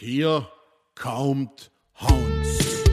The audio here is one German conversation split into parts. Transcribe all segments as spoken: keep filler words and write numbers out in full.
Hier kommt Hans.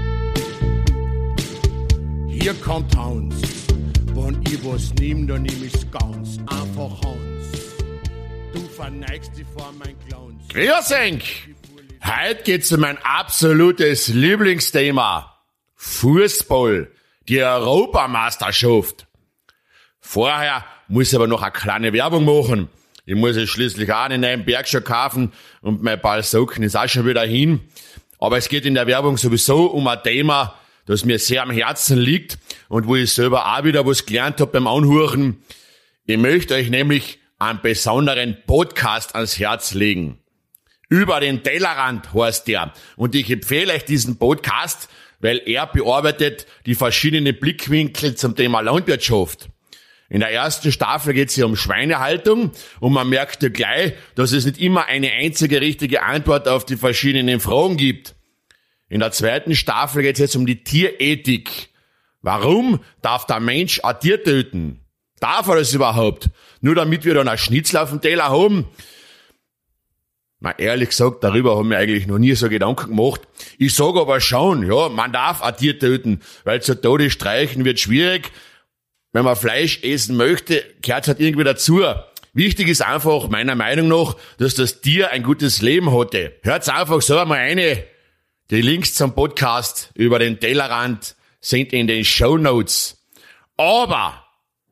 Hier kommt Hans. Wenn ich was nehm, dann nehm ich's ganz. Einfach Hans. Du verneigst dich vor mein Glanz. Grüß euch! Heute geht's um mein absolutes Lieblingsthema. Fußball. Die Europameisterschaft. Vorher muss ich aber noch eine kleine Werbung machen. Ich muss jetzt schließlich auch einen neuen Berg schon kaufen und mein Ballsocken ist auch schon wieder hin. Aber es geht in der Werbung sowieso um ein Thema, das mir sehr am Herzen liegt und wo ich selber auch wieder was gelernt habe beim Anhören. Ich möchte euch nämlich einen besonderen Podcast ans Herz legen. Über den Tellerrand heißt der. Und ich empfehle euch diesen Podcast, weil er bearbeitet die verschiedenen Blickwinkel zum Thema Landwirtschaft. In der ersten Staffel geht es hier um Schweinehaltung und man merkt ja gleich, dass es nicht immer eine einzige richtige Antwort auf die verschiedenen Fragen gibt. In der zweiten Staffel geht es jetzt um die Tierethik. Warum darf der Mensch ein Tier töten? Darf er das überhaupt? Nur damit wir dann ein Schnitzel auf dem Teller haben? Na, ehrlich gesagt, darüber haben wir eigentlich noch nie so Gedanken gemacht. Ich sage aber schon, ja, man darf ein Tier töten, weil zu Tode streichen wird schwierig. Wenn man Fleisch essen möchte, gehört es halt irgendwie dazu. Wichtig ist einfach, meiner Meinung nach, dass das Tier ein gutes Leben hatte. Hört's einfach so einmal rein. Die Links zum Podcast über den Tellerrand sind in den Shownotes. Aber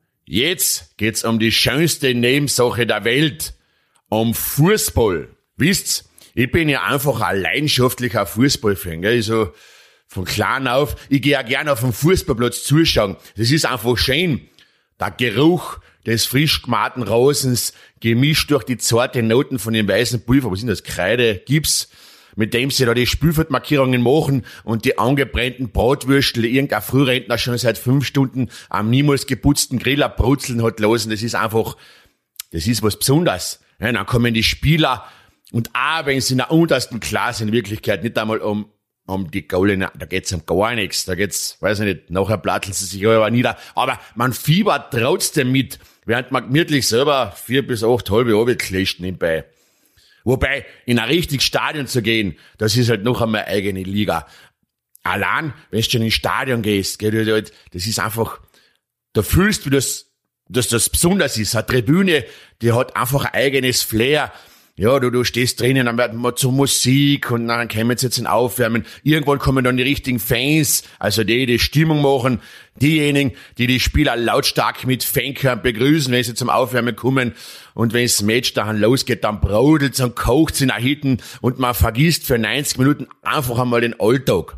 jetzt geht's um die schönste Nebensache der Welt. Um Fußball. Wisst's, ich bin ja einfach ein leidenschaftlicher Fußballfan, gell? So von klein auf. Ich gehe ja gerne auf dem Fußballplatz zuschauen. Das ist einfach schön. Der Geruch des frisch gemähten Rasens, gemischt durch die zarten Noten von dem weißen Pulver, was sind das, Kreide, Gips, mit dem sie da die Spielfeldmarkierungen machen und die angebrannten Bratwürstel irgendein Frührentner schon seit fünf Stunden am niemals geputzten Griller brutzeln hat lassen. Das ist einfach, das ist was Besonderes. Ja, dann kommen die Spieler und auch wenn sie in der untersten Klasse in Wirklichkeit nicht einmal um um die Goalie, da geht's um gar nichts, da geht's, weiß ich nicht, nachher platteln sie sich aber nieder, aber man fiebert trotzdem mit, während man gemütlich selber vier bis acht halbe Abend kläscht nebenbei. Wobei, in ein richtiges Stadion zu gehen, das ist halt noch einmal eine eigene Liga. Allein, wenn du schon ins Stadion gehst, gell, das ist einfach, da fühlst du, dass, dass das besonders ist. Eine Tribüne, die hat einfach ein eigenes Flair. Ja, du, du stehst drinnen, dann wird man zur Musik und dann kommen sie jetzt in Aufwärmen. Irgendwann kommen dann die richtigen Fans, also die, die Stimmung machen, diejenigen, die die Spieler lautstark mit Fanchören begrüßen, wenn sie zum Aufwärmen kommen. Und wenn das Match dann losgeht, dann brodelt's und kocht's in der Hitten und man vergisst für neunzig Minuten einfach einmal den Alltag.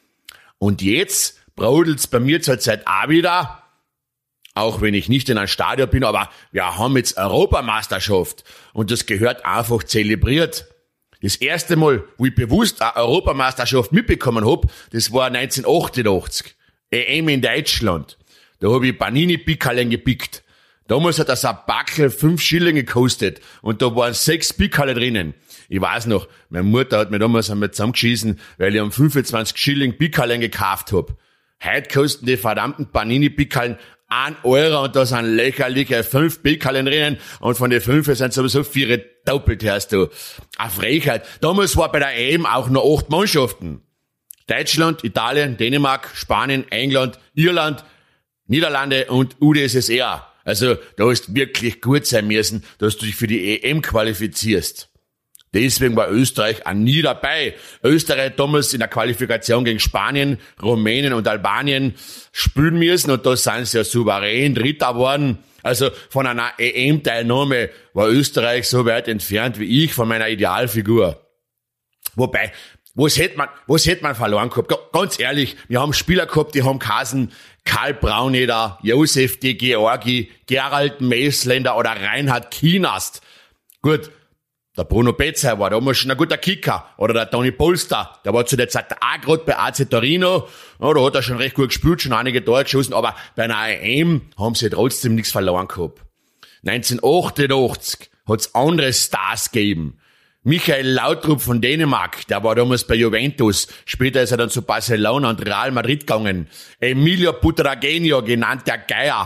Und jetzt brodelt's bei mir zur Zeit auch wieder, auch wenn ich nicht in einem Stadion bin, aber wir haben jetzt Europameisterschaft und das gehört einfach zelebriert. Das erste Mal, wo ich bewusst eine Europameisterschaft mitbekommen hab, das war neunzehnhundertachtundachtzig, E M in Deutschland. Da hab ich Panini-Pickerlen gepickt. Damals hat das ein Backel fünf Schilling gekostet und da waren sechs Pickerle drinnen. Ich weiß noch, meine Mutter hat mir damals einmal zusammengeschissen, weil ich um fünfundzwanzig Schilling Pickerlen gekauft hab. Heute kosten die verdammten Panini-Pickerlen ein Euro und da sind lächerliche fünf Pickerlen drinnen und von den fünf sind sowieso vier doppelt, hörst du. Eine Frechheit. Damals war bei der E M auch nur acht Mannschaften. Deutschland, Italien, Dänemark, Spanien, England, Irland, Niederlande und U d S S R. Also da hast wirklich gut sein müssen, dass du dich für die E M qualifizierst. Deswegen war Österreich auch nie dabei. Österreich hat damals in der Qualifikation gegen Spanien, Rumänien und Albanien spielen müssen und da sind sie ja souverän Dritter geworden. Also von einer E M-Teilnahme war Österreich so weit entfernt wie ich von meiner Idealfigur. Wobei, was hätte man, was hätte man verloren gehabt? Ganz ehrlich, wir haben Spieler gehabt, die haben geheißen Karl Brauneder, Josef de Georgi, Gerald Mesländer oder Reinhard Kienast. Gut, der Bruno Betzer war damals schon ein guter Kicker. Oder der Toni Polster, der war zu der Zeit auch gerade bei A C Torino. Ja, da hat er schon recht gut gespielt, schon einige Tore geschossen, aber bei einer E M haben sie trotzdem nichts verloren gehabt. neunzehnhundertachtundachtzig hat's andere Stars gegeben. Michael Laudrup von Dänemark, der war damals bei Juventus. Später ist er dann zu Barcelona und Real Madrid gegangen. Emilio Butragueño, genannt der Geier,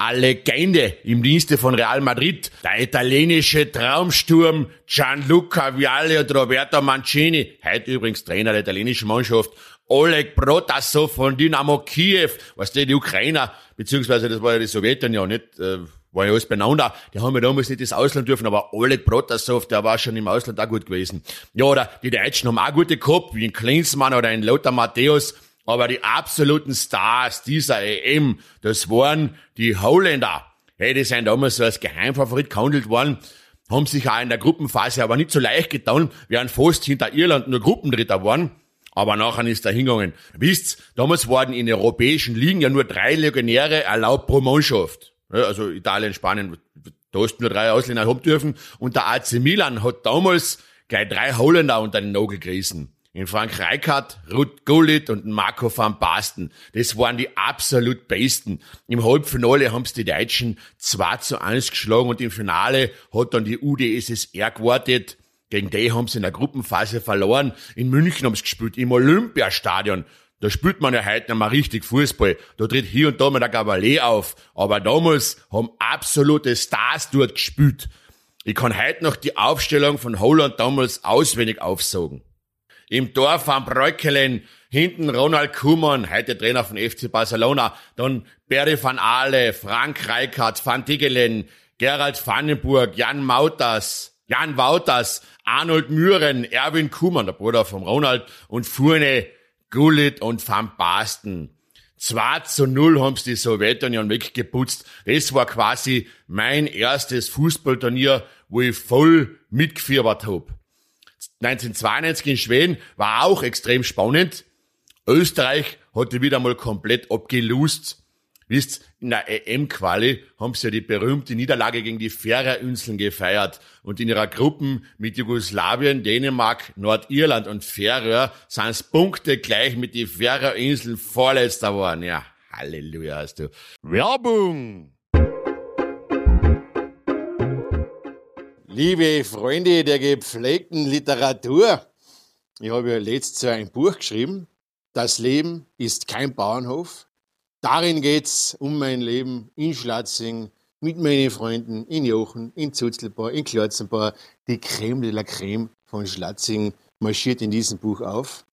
eine Legende im Dienste von Real Madrid, der italienische Traumsturm Gianluca Vialli und Roberto Mancini, heute übrigens Trainer der italienischen Mannschaft, Oleg Protasov von Dynamo Kiew, was die, die Ukrainer, beziehungsweise das war ja die Sowjetunion, nicht, äh, war ja alles beieinander, die haben ja damals nicht ins Ausland dürfen, aber Oleg Protasov, der war schon im Ausland auch gut gewesen. Ja, oder die Deutschen haben auch gute gehabt, wie ein Klinsmann oder ein Lothar Matthäus, aber die absoluten Stars dieser E M, das waren die Holländer. Hey, die sind damals so als Geheimfavorit gehandelt worden, haben sich auch in der Gruppenphase aber nicht so leicht getan, wären fast hinter Irland nur Gruppendritter geworden. Aber nachher ist er hingegangen. Wisst, damals waren in den europäischen Ligen ja nur drei Legionäre erlaubt pro Mannschaft. Ja, also Italien, Spanien, da hast du nur drei Ausländer haben dürfen. Und der A C Milan hat damals gleich drei Holländer unter den Nagel gerissen. In Frank Rijkaard, Ruud Gullit und Marco van Basten. Das waren die absolut Besten. Im Halbfinale haben sie die Deutschen zwei zu eins geschlagen und im Finale hat dann die U d S S R gewartet. Gegen die haben sie in der Gruppenphase verloren. In München haben sie gespielt, im Olympiastadion. Da spielt man ja heute nicht mehr richtig Fußball. Da tritt hier und da mal der Cavalier auf. Aber damals haben absolute Stars dort gespielt. Ich kann heute noch die Aufstellung von Holland damals auswendig aufsagen. Im Tor Van Breukelen, hinten Ronald Koeman, heute Trainer von F C Barcelona, dann Barry van Aale, Frank Rijkaard, Van Tigelen, Gerald Vandenburg, Jan Mauters, Jan Wouters, Arnold Mühren, Erwin Koeman, der Bruder von Ronald, und vorne Gullit und Van Basten. zwei zu null haben sie die Sowjetunion weggeputzt. Das war quasi mein erstes Fußballturnier, wo ich voll mitgefiebert hab. neunzehnhundertzweiundneunzig in Schweden war auch extrem spannend. Österreich hatte wieder mal komplett abgelust. Wisst, in der E M-Quali haben sie ja die berühmte Niederlage gegen die Färöerinseln gefeiert. Und in ihrer Gruppen mit Jugoslawien, Dänemark, Nordirland und Färöer sind es Punkte gleich mit den Färöerinseln Vorletzter geworden. Ja, Halleluja hast du. Werbung! Liebe Freunde der gepflegten Literatur, ich habe ja letztes Jahr ein Buch geschrieben, Das Leben ist kein Bauernhof. Darin geht's um mein Leben in Schlatzing, mit meinen Freunden in Jochen, in Zutzelbau, in Klotzenbau. Die Creme de la Creme von Schlatzing marschiert in diesem Buch auf.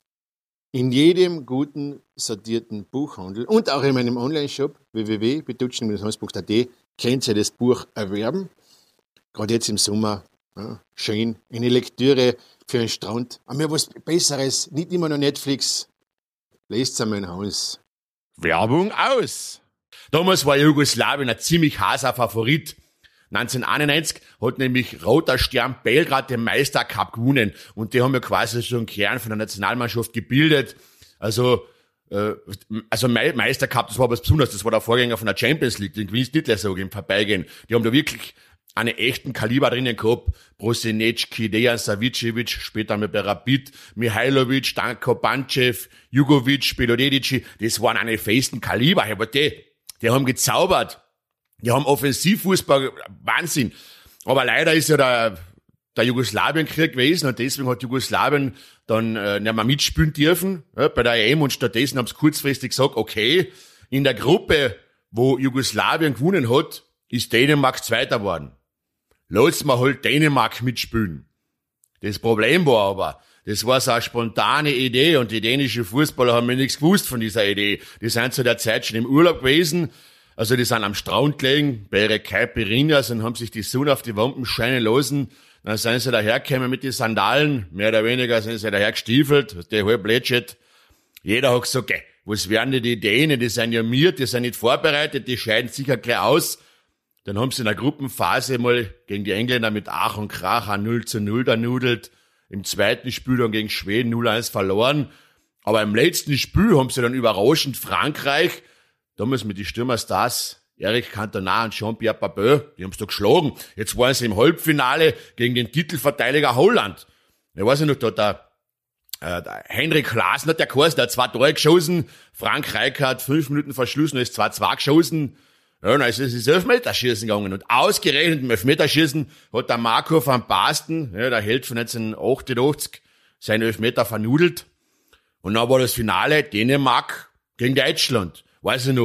In jedem guten, sortierten Buchhandel und auch in meinem Online-Shop w w w punkt betutschen Bindestrich hans punkt a t könnt ihr das Buch erwerben. Gerade jetzt im Sommer, ja, schön, eine Lektüre für einen Strand. Aber mir was Besseres, nicht immer nur Netflix. Lest's einmal in Haus. Werbung aus. Damals war Jugoslawien ein ziemlich heißer Favorit. neunzehnhunderteinundneunzig hat nämlich Roter Stern Belgrad den Meistercup gewonnen. Und die haben ja quasi so einen Kern von der Nationalmannschaft gebildet. Also, äh, also Meistercup, das war was Besonderes. Das war der Vorgänger von der Champions League. Den gewinnst nicht so im Vorbeigehen. Die haben da wirklich einen echten Kaliber drinnen gehabt. Brosinecki, Dejan Savicevic, später mit Rapid, Mihailovic, Danko Pančev, Jugovic, Belodedici, das waren eine festen Kaliber. Aber die, die haben gezaubert. Die haben Offensivfußball, Wahnsinn. Aber leider ist ja der, der Jugoslawienkrieg gewesen und deswegen hat Jugoslawien dann äh, nicht mehr mitspielen dürfen, ja, bei der E M, und stattdessen haben sie kurzfristig gesagt, okay, in der Gruppe, wo Jugoslawien gewonnen hat, ist Dänemark Zweiter geworden. Lass mal halt Dänemark mitspielen. Das Problem war aber, das war so eine spontane Idee und die dänischen Fußballer haben mir nichts gewusst von dieser Idee. Die sind zu der Zeit schon im Urlaub gewesen, also die sind am Strand gelegen, bei ihrer Caipirinhas und haben sich die Sonne auf die Wampen scheinen lassen. Dann sind sie dahergekommen mit den Sandalen, mehr oder weniger sind sie daher gestiefelt, der halb lätschet. Jeder hat gesagt, okay, was werden die, die Dänen, die sind ja miert, die sind nicht vorbereitet, die scheiden sicher gleich aus. Dann haben sie in der Gruppenphase mal gegen die Engländer mit Ach und Krach null zu null da nudelt. Im zweiten Spiel dann gegen Schweden null eins verloren. Aber im letzten Spiel haben sie dann überraschend Frankreich, damals mit den Stürmerstars Eric Cantona und Jean-Pierre Papin, die haben sie da geschlagen. Jetzt waren sie im Halbfinale gegen den Titelverteidiger Holland. Ich weiß nicht noch, da der, äh, der Henrik Klaassen hat der Kurs, der hat zwei Tore geschossen. Frank Rijkaard hat fünf Minuten verschlossen, ist zwei zwei geschossen. Ja, dann ist es ins Elfmeterschießen gegangen. Und ausgerechnet im Elfmeterschießen hat der Marco van Basten, ja, der Held von neunzehnhundertachtundachtzig, seinen Elfmeter vernudelt. Und dann war das Finale Dänemark gegen Deutschland. Weiß ich noch,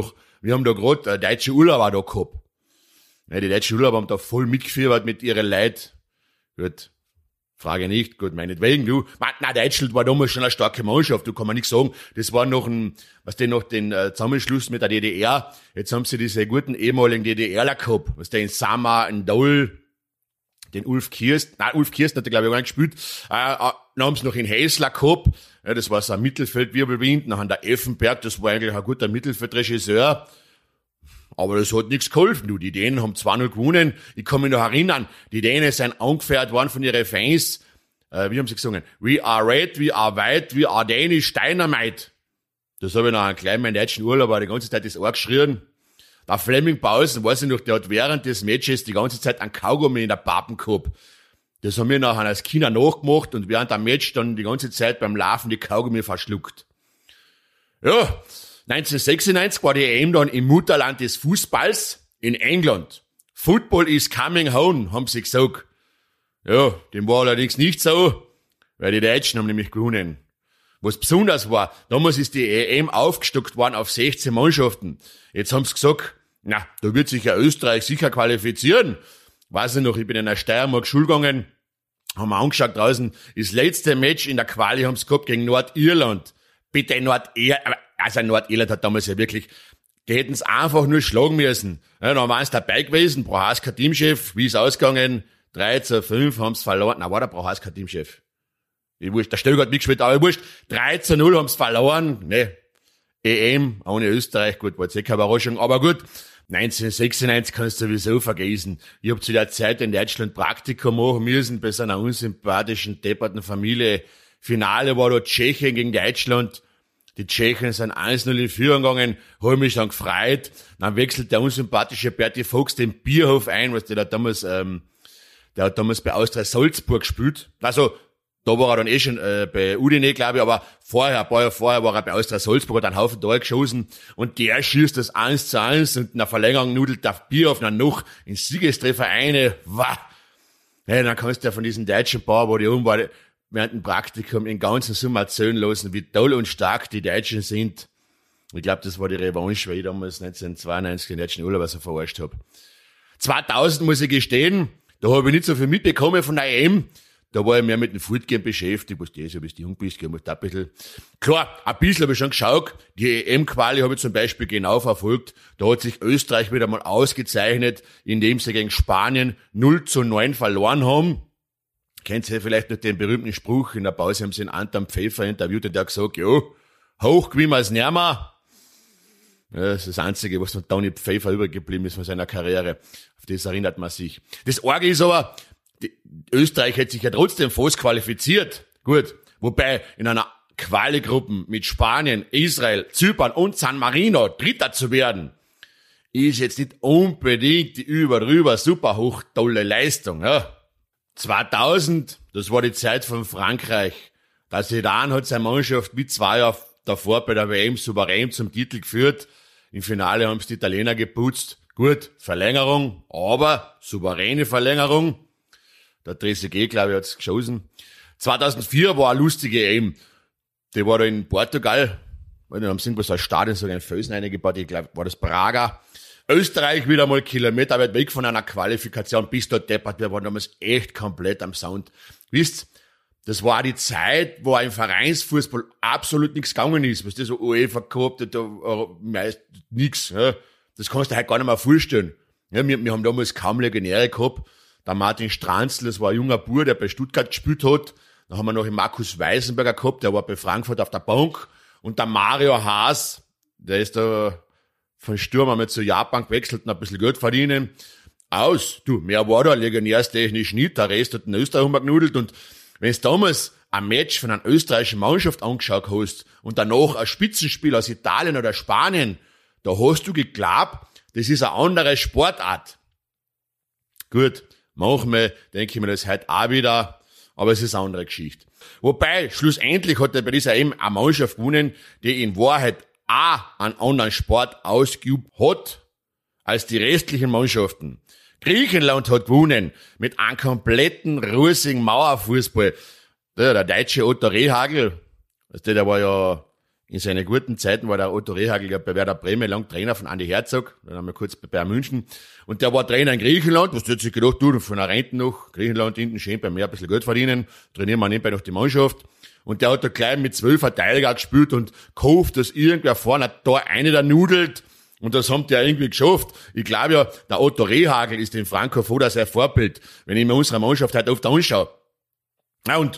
wir haben da grad äh, deutsche Urlauber da gehabt. Ja, die deutschen Urlauber haben da voll mitgefiebert mit ihren Leid. Gut, frage nicht, gut, meinetwegen, du. Na, Deutschland war damals schon eine starke Mannschaft, du kann man nicht sagen. Das war noch ein, was denn noch den äh, Zusammenschluss mit der D D R. Jetzt haben sie diese guten ehemaligen DDRler gehabt, was der in Samar, in Doll, den Ulf Kirst, nein, Ulf Kirst hat er, glaube ich, auch nicht gespielt. Äh, äh, dann haben sie noch in Häsler gehabt. Ja, das war so ein Mittelfeldwirbelwind. Dann der Effenberg, das war eigentlich ein guter Mittelfeldregisseur. Aber das hat nichts geholfen, du. Die Dänen haben zwei null gewonnen. Ich kann mich noch erinnern, die Dänen sind angefeuert worden von ihren Fans. Äh, wie haben sie gesungen? We are red, we are white, we are Danish Dynamite. Das habe ich noch einen kleinen meinen deutschen Urlauber die ganze Zeit das Ohr geschrien. Der Flemming Pausen, weiß ich noch, der hat während des Matches die ganze Zeit einen Kaugummi in der Pappen gehabt. Das haben wir nachher als Kinder nachgemacht und während dem Match dann die ganze Zeit beim Laufen die Kaugummi verschluckt. Ja, neunzehnhundertsechsundneunzig war die E M dann im Mutterland des Fußballs in England. Football is coming home, haben sie gesagt. Ja, dem war allerdings nicht so, weil die Deutschen haben nämlich gewonnen. Was besonders war, damals ist die E M aufgestockt worden auf sechzehn Mannschaften. Jetzt haben sie gesagt, na, da wird sich ja Österreich sicher qualifizieren. Weiß ich noch, ich bin in der Steiermark Schule gegangen, haben wir angeschaut draußen, das letzte Match in der Quali haben sie gehabt gegen Nordirland. Bitte Nordirland, also Nordirland hat damals ja wirklich, die hätten es einfach nur schlagen müssen. Ja, dann waren sie dabei gewesen, Prohaska Teamchef, wie ist ausgegangen? drei zu fünf haben sie verloren. Na, war der Prohaska Teamchef. Ich wurscht, der Stöger hat mitgespielt, aber ich wurscht, drei zu null haben sie verloren. Ne, E M ohne Österreich, gut, war jetzt eh keine Überraschung, aber gut. neunzehnhundertsechsundneunzig kannst du sowieso vergessen. Ich hab zu der Zeit in Deutschland Praktikum machen müssen, bei so einer unsympathischen, depperten Familie. Finale war da Tschechien gegen Deutschland. Die Tschechen sind eins null in Führung gegangen, hab mich dann gefreut. Dann wechselt der unsympathische Berti Fuchs den Bierhof ein, was der da damals, ähm, der hat damals bei Austria Salzburg gespielt. Also, da war er dann eh schon äh, bei Udine, glaube ich, aber vorher, ein paar Jahre vorher war er bei Austria Salzburg, hat einen Haufen Tore geschossen und der schießt das eins zu eins und in der Verlängerung nudelt der Bierhof dann noch in Siegestreffer eine. Wah! Ja, dann kannst du ja von diesen deutschen Paar, wo die oben war, während dem Praktikum in ganzen Summe erzählen lassen, wie toll und stark die Deutschen sind. Ich glaube, das war die Revanche, weil ich damals neunzehnhundertzweiundneunzig den deutschen Urlauber so verarscht habe. zweitausend muss ich gestehen, da habe ich nicht so viel mitbekommen von der E M. Da war ich mehr mit dem Footgame beschäftigt, was das, bis du jung bist, ich muss da ein bisschen. Klar, ein bisschen habe ich schon geschaut. Die E M-Quali habe ich zum Beispiel genau verfolgt. Da hat sich Österreich wieder mal ausgezeichnet, indem sie gegen Spanien null zu neun verloren haben. Kennt ihr vielleicht noch den berühmten Spruch? In der Pause haben sie den Anton Pfeffer interviewt und der hat gesagt, ja, hoch gewinnen wir es nicht mehr. Ja, das ist das Einzige, was von Toni Pfeffer übergeblieben ist von seiner Karriere. Auf das erinnert man sich. Das Arge ist aber, die, Österreich hätte sich ja trotzdem fast qualifiziert. Gut. Wobei in einer Quali-Gruppe mit Spanien, Israel, Zypern und San Marino Dritter zu werden, ist jetzt nicht unbedingt die über drüber super hoch tolle Leistung. Ja. zweitausend, das war die Zeit von Frankreich. Der Zidane hat seine Mannschaft wie zwei Jahre davor bei der W M souverän zum Titel geführt. Im Finale haben es die Italiener geputzt. Gut, Verlängerung, aber souveräne Verlängerung. Der Trezeguet, glaube ich, hat's geschossen. zweitausendvier war eine lustige E M. Die war da in Portugal. Da haben sie irgendwo so ein Stadion, so einen Felsen eingebaut. Ich glaube, war das Braga. Österreich wieder mal Kilometer weit weg von einer Qualifikation bis dort deppert. Wir waren damals echt komplett am Sound. Wisst, das war die Zeit, wo im Vereinsfußball absolut nichts gegangen ist. Was das so UEFA gehabt hat, da meist nichts. Ja. Das kannst du halt gar nicht mehr vorstellen. Ja, wir, wir haben damals kaum Legionäre gehabt. Der Martin Stranzl, das war ein junger Bub, der bei Stuttgart gespielt hat. Dann haben wir noch den Markus Weisenberger gehabt, der war bei Frankfurt auf der Bank. Und der Mario Haas, der ist da von Sturm einmal zu Japan gewechselt und ein bisschen Geld verdienen. Aus. Du, mehr war da legionärstechnisch nicht. Der Rest hat in Österreich umgenudelt. Und wenn du damals ein Match von einer österreichischen Mannschaft angeschaut hast und danach ein Spitzenspiel aus Italien oder Spanien, da hast du geglaubt, das ist eine andere Sportart. Gut, manchmal denke ich mir das heute auch wieder, aber es ist eine andere Geschichte. Wobei, schlussendlich hat er bei dieser eben eine Mannschaft gewonnen, die in Wahrheit auch einen anderen Sport ausgeübt hat als die restlichen Mannschaften. Griechenland hat gewonnen mit einem kompletten russigen Mauerfußball. Der, der deutsche Otto Rehhagel, der war ja In seinen guten Zeiten war der Otto Rehhagel ja bei Werder Bremen lang Trainer von Andi Herzog, dann haben wir kurz bei Bayern München. Und der war Trainer in Griechenland, was hat sich gedacht, du, von der Rente noch, Griechenland hinten schön beim Meer ein bisschen Geld verdienen, trainieren wir nebenbei noch die Mannschaft. Und der hat da gleich mit zwölf Verteidiger gespielt und gehofft, dass irgendwer vorne da eine da nudelt. Und das haben die ja irgendwie geschafft. Ich glaube ja, der Otto Rehhagel ist dem Franco Foda sein Vorbild, wenn ich mir unsere Mannschaft halt oft anschaue. Ja, und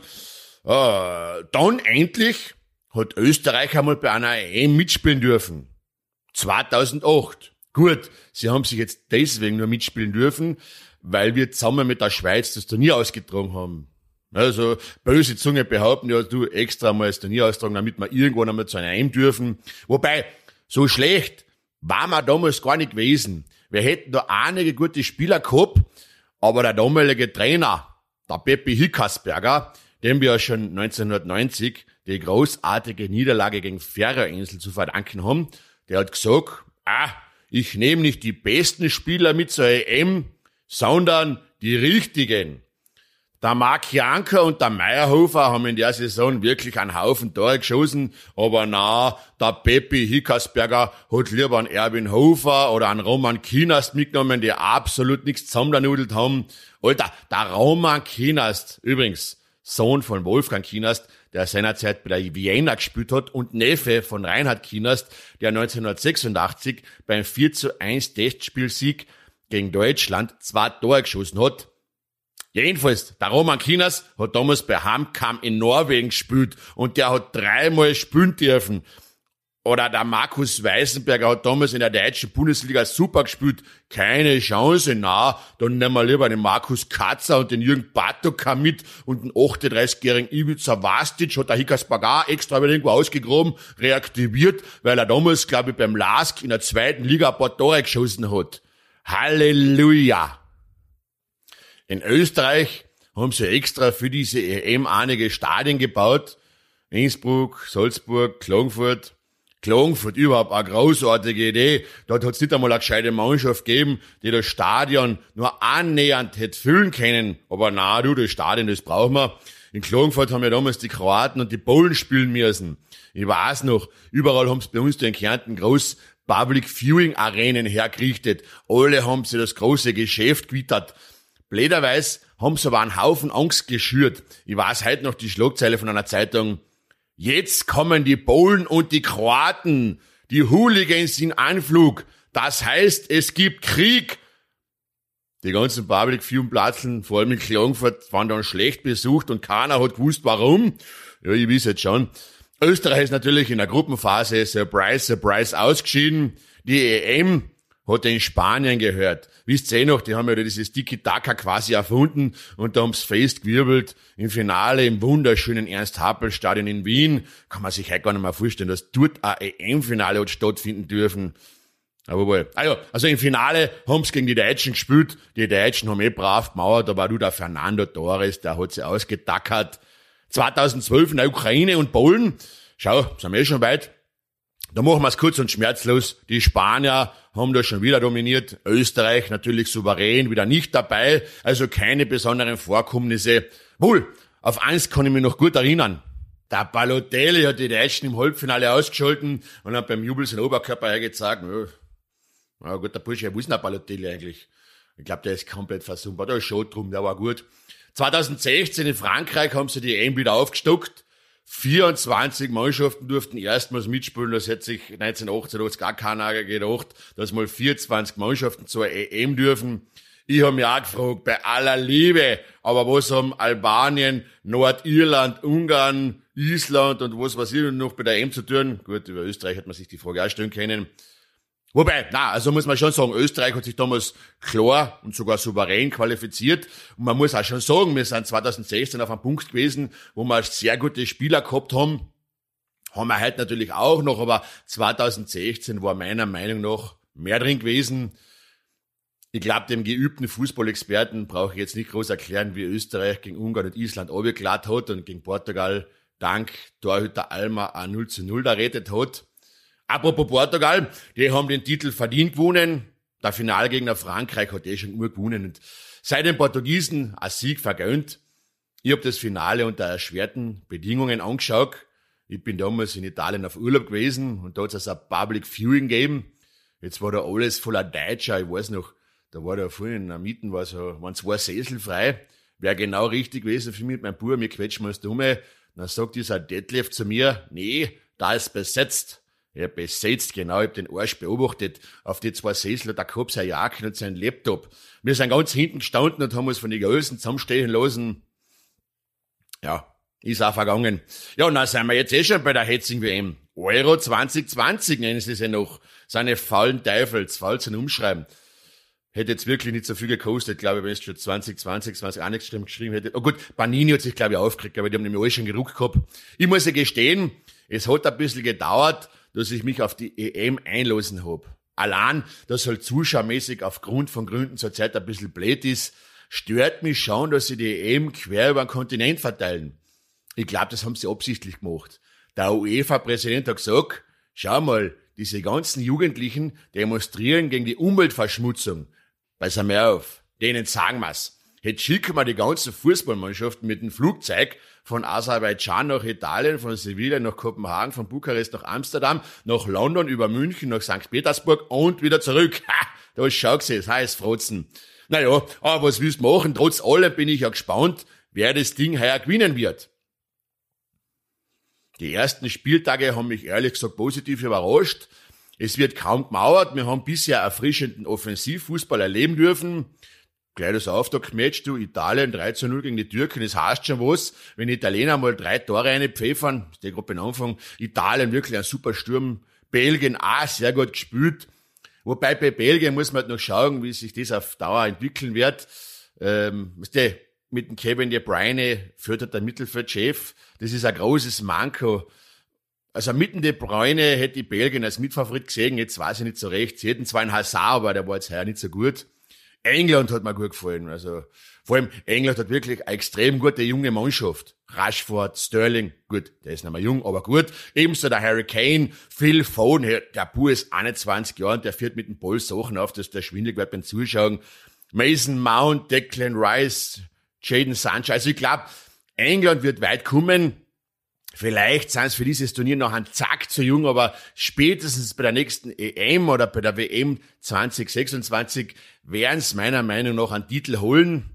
äh, dann endlich hat Österreich einmal bei einer E M mitspielen dürfen. zweitausendacht. Gut, sie haben sich jetzt deswegen nur mitspielen dürfen, weil wir zusammen mit der Schweiz das Turnier ausgetragen haben. Also, böse Zunge behaupten, ja, du extra mal das Turnier austragen, damit wir irgendwann einmal zu einer E M dürfen. Wobei, so schlecht war man damals gar nicht gewesen. Wir hätten da einige gute Spieler gehabt, aber der damalige Trainer, der Peppi Hickasberger, dem wir ja schon neunzehnhundertneunzig die großartige Niederlage gegen Färöerinseln zu verdanken haben, der hat gesagt, ah, ich nehme nicht die besten Spieler mit zur E M, sondern die richtigen. Der Mark Janker und der Meyerhofer haben in der Saison wirklich einen Haufen Tore geschossen, aber na, der Peppi Hickasberger hat lieber einen Erwin Hofer oder einen Roman Kienast mitgenommen, die absolut nichts zusammengenudelt haben. Alter, der Roman Kienast, übrigens Sohn von Wolfgang Kienast, der seinerzeit bei der Vienna gespielt hat, und Neffe von Reinhard Kienast, der neunzehnhundertsechsundachtzig beim vier zu eins Testspielsieg gegen Deutschland zwei Tore geschossen hat. Jedenfalls, der Roman Kienast hat damals bei HamKam in Norwegen gespielt und der hat dreimal spielen dürfen. Oder der Markus Weißenberger hat damals in der deutschen Bundesliga super gespielt. Keine Chance, na, dann nehmen wir lieber den Markus Katzer und den Jürgen Bartoka mit und den achtunddreißigjährigen Ivica Vastic hat der Hickasberger extra wieder irgendwo ausgegraben, reaktiviert, weil er damals, glaube ich, beim Lask in der zweiten Liga ein paar Tore geschossen hat. Halleluja! In Österreich haben sie extra für diese E M einige Stadien gebaut. Innsbruck, Salzburg, Klagenfurt. Klagenfurt, überhaupt eine großartige Idee. Dort hat es nicht einmal eine gescheite Mannschaft gegeben, die das Stadion nur annähernd hätte füllen können. Aber na du, das Stadion, das brauchen wir. In Klagenfurt haben ja damals die Kroaten und die Polen spielen müssen. Ich weiß noch, überall haben sie bei uns in Kärnten groß Public Viewing Arenen hergerichtet. Alle haben sie das große Geschäft gewittert. Blöderweise haben sie aber einen Haufen Angst geschürt. Ich weiß heute noch die Schlagzeile von einer Zeitung. Jetzt kommen die Polen und die Kroaten, die Hooligans in Anflug. Das heißt, es gibt Krieg. Die ganzen Public Viewing Plätze, vor allem in Klagenfurt, waren dann schlecht besucht und keiner hat gewusst, warum. Ja, ich weiß jetzt schon. Österreich ist natürlich in der Gruppenphase Surprise, Surprise ausgeschieden. Die E M hat in Spanien gehört. Wisst ihr eh noch, die haben ja dieses Tiki-Taka quasi erfunden und da haben sie festgewirbelt. Im Finale im wunderschönen Ernst-Happel-Stadion in Wien. Kann man sich heute gar nicht mehr vorstellen, dass dort ein E M-Finale hat stattfinden dürfen. Aber wohl. Ah ja, also im Finale haben sie gegen die Deutschen gespielt. Die Deutschen haben eh brav gemauert, aber du, der Fernando Torres, der hat sie ausgetackert. zweitausendzwölf in der Ukraine und Polen. Schau, sind wir eh schon weit. Da machen wir es kurz und schmerzlos. Die Spanier haben da schon wieder dominiert. Österreich natürlich souverän, wieder nicht dabei. Also keine besonderen Vorkommnisse. Wohl, auf eins kann ich mich noch gut erinnern. Der Balotelli hat die Deutschen im Halbfinale ausgeschalten und hat beim Jubel seinen Oberkörper hergezeigt. Ja, na gut, der Bursche, wo ist denn der Balotelli eigentlich? Ich glaube, der ist komplett versumpert. Da ist schon drum, der war gut. zweitausendsechzehn in Frankreich haben sie die E M wieder aufgestockt. vierundzwanzig Mannschaften durften erstmals mitspielen. Das hätte sich neunzehnhundertachtundachtzig gar keiner gedacht, dass mal vierundzwanzig Mannschaften zur E M dürfen. Ich habe mich auch gefragt, bei aller Liebe, aber was haben Albanien, Nordirland, Ungarn, Island und was weiß ich noch bei der E M zu tun? Gut, über Österreich hätte man sich die Frage auch stellen können. Wobei, na, also muss man schon sagen, Österreich hat sich damals klar und sogar souverän qualifiziert. Und man muss auch schon sagen, wir sind zweitausendsechzehn auf einem Punkt gewesen, wo wir sehr gute Spieler gehabt haben. Haben wir heute natürlich auch noch, aber zweitausendsechzehn war meiner Meinung nach mehr drin gewesen. Ich glaube, dem geübten Fußballexperten brauche ich jetzt nicht groß erklären, wie Österreich gegen Ungarn und Island runtergelacht hat und gegen Portugal dank Torhüter Alma ein null zu null da rettet hat. Apropos Portugal, die haben den Titel verdient gewonnen. Der Finalgegner Frankreich hat eh schon immer gewonnen und seit den Portugiesen ein Sieg vergönnt. Ich habe das Finale unter erschwerten Bedingungen angeschaut. Ich bin damals in Italien auf Urlaub gewesen und da hat es also ein Public Viewing gegeben. Jetzt war da alles voller Deutscher. Ich weiß noch, da war da vorhin in der Mieten, war so, waren zwei Sessel frei. Wäre genau richtig gewesen für mich mit meinem Bruder. Wir quetschen uns da um. Dann sagt dieser Detlef zu mir, nee, da ist besetzt. Ja, besetzt, genau. Ich hab den Arsch beobachtet. Auf die zwei Sessel hat der Kopf seine Jacke und sein Laptop. Wir sind ganz hinten gestanden und haben uns von den Größen zusammenstehen lassen. Ja, ist auch vergangen. Ja, und dann sind wir jetzt eh schon bei der Hetzing-W M. Euro zwanzig zwanzig nennen sie es ja noch. Seine faulen Teufel, das faul zum Umschreiben. Hätte jetzt wirklich nicht so viel gekostet, glaube ich, wenn es schon zwanzig zwanzig, zwanzig auch nicht geschrieben, geschrieben hätte. Oh gut, Panini hat sich, glaube ich, aufgeregt, aber die haben nämlich alle schon geruckt gehabt. Ich muss ja gestehen, es hat ein bisschen gedauert, dass ich mich auf die E M einlassen hab. Allein, dass halt zuschauermäßig aufgrund von Gründen zurzeit ein bisschen blöd ist, stört mich schon, dass sie die E M quer über den Kontinent verteilen. Ich glaube, das haben sie absichtlich gemacht. Der UEFA-Präsident hat gesagt, schau mal, diese ganzen Jugendlichen demonstrieren gegen die Umweltverschmutzung. Pass mal auf, denen sagen wir's. Jetzt schicken wir die ganzen Fußballmannschaften mit dem Flugzeug von Aserbaidschan nach Italien, von Sevilla nach Kopenhagen, von Bukarest nach Amsterdam, nach London, über München, nach Sankt Petersburg und wieder zurück. Ha, da schau gesehen, das heißt Frotzen. Naja, aber was willst du machen? Trotz allem bin ich ja gespannt, wer das Ding heuer gewinnen wird. Die ersten Spieltage haben mich ehrlich gesagt positiv überrascht. Es wird kaum gemauert. Wir haben bisher erfrischenden Offensivfußball erleben dürfen. Gleich das Auftaktmatch, du, Italien drei zu null gegen die Türken, das heißt schon was. Wenn die Italiener mal drei Tore reinpfeffern, der gerade beim Anfang, Italien wirklich ein super Sturm, Belgien auch sehr gut gespielt. Wobei bei Belgien muss man halt noch schauen, wie sich das auf Dauer entwickeln wird. Ähm, weißt du, mit dem Kevin De Bruyne führt halt der Mittelfeldchef. Das ist ein großes Manko. Also mitten De Bruyne hätte die Belgien als Mitfavorit gesehen, jetzt weiß ich nicht so recht. Sie hätten zwar einen Hazard, aber der war jetzt heuer nicht so gut. England hat mir gut gefallen. Also vor allem England hat wirklich eine extrem gute junge Mannschaft. Rashford, Sterling, gut, der ist nicht mehr jung, aber gut. Ebenso der Harry Kane, Phil Foden, der Bub ist einundzwanzig Jahre und der führt mit dem Ball Sachen auf, dass der schwindelig wird beim Zuschauen. Mason Mount, Declan Rice, Jadon Sancho. Also ich glaube, England wird weit kommen. Vielleicht sind es für dieses Turnier noch ein Zack zu jung, aber spätestens bei der nächsten E M oder bei der W M zwanzig sechsundzwanzig werden es meiner Meinung nach einen Titel holen.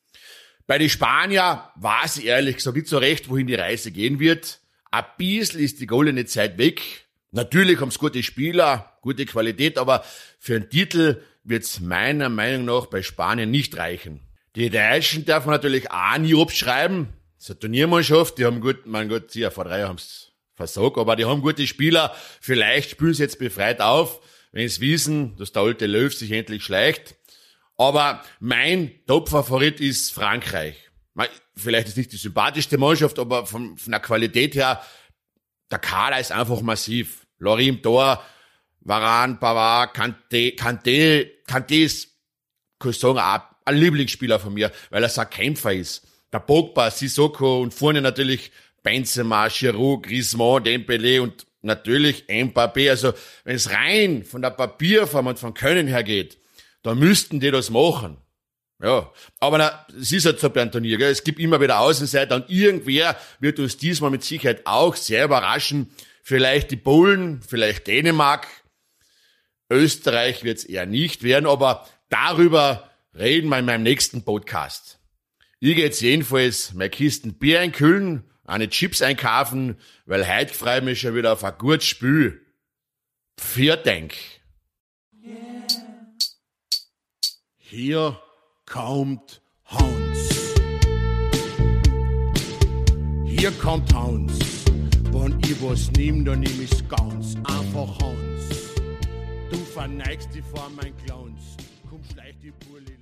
Bei den Spanier weiß ich ehrlich gesagt nicht so recht, wohin die Reise gehen wird. Ein bisschen ist die goldene Zeit weg. Natürlich haben sie gute Spieler, gute Qualität, aber für einen Titel wird es meiner Meinung nach bei Spanien nicht reichen. Die Deutschen darf man natürlich auch nie abschreiben. Das ist eine Turniermannschaft, die haben gut, mein Gott, sie ja vor drei Jahren haben es versagt, aber die haben gute Spieler. Vielleicht spielen sie jetzt befreit auf, wenn sie wissen, dass der alte Löw sich endlich schleicht. Aber mein Top-Favorit ist Frankreich. Vielleicht ist nicht die sympathischste Mannschaft, aber von, von der Qualität her, der Kader ist einfach massiv. Lloris im Tor, Varane, Pavard, Kanté, Kanté, Kanté ist, kann ich sagen, auch ein Lieblingsspieler von mir, weil er so ein Kämpfer ist. Der Pogba, Sissoko und vorne natürlich Benzema, Giroud, Griezmann, Dembélé und natürlich Mbappé. Also wenn es rein von der Papierform und vom Können her geht, dann müssten die das machen. Ja, aber na, es ist halt so bei einem Turnier, gell? Es gibt immer wieder Außenseiter und irgendwer wird uns diesmal mit Sicherheit auch sehr überraschen. Vielleicht die Polen, vielleicht Dänemark. Österreich wird es eher nicht werden, aber darüber reden wir in meinem nächsten Podcast. Ich gehe jetzt jedenfalls meine Kisten Bier einkühlen, eine Chips einkaufen, weil heute freue ich mich schon wieder auf ein gutes Spiel. Vielen Dank. Hier kommt Hans. Hier kommt Hans. Wenn ich was nehm, dann nehm ich's ganz einfach Hans. Du verneigst dich vor mein Clowns. Komm, schleich die Burli.